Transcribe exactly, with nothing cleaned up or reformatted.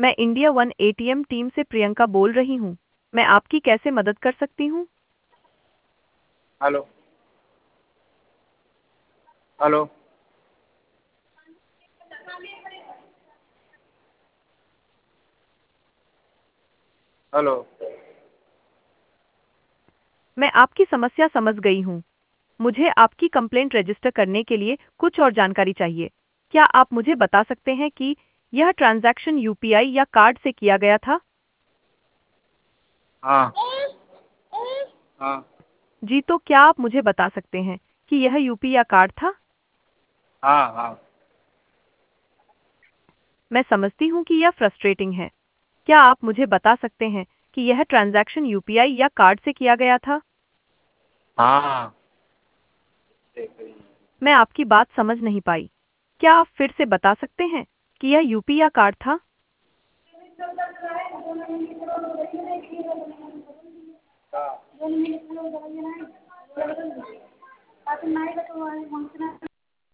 मैं India one ATM team से प्रियंका बोल रही हूँ। मैं आपकी कैसे मदद कर सकती हूँ? हेलो। हेलो। हेलो। मैं आपकी समस्या समझ गई हूँ। मुझे आपकी कंप्लेंट रजिस्टर करने के लिए कुछ और जानकारी चाहिए। क्या आप मुझे बता सकते हैं कि यह ट्रांजैक्शन यूपीआई या कार्ड से किया गया था? हाँ। हाँ। जी, तो क्या आप मुझे बता सकते हैं कि यह यूपी या कार्ड था? हाँ। हाँ। मैं समझती हूँ कि यह फ्रस्ट्रेटिंग है। क्या आप मुझे बता सकते हैं कि यह ट्रांजैक्शन यूपीआई या कार्ड से किया गया था? हाँ। मैं आपकी बात समझ नहीं पाई। क्या आप फिर से बता सकते हैं कि यह यूपी या कार्ड था? हाँ।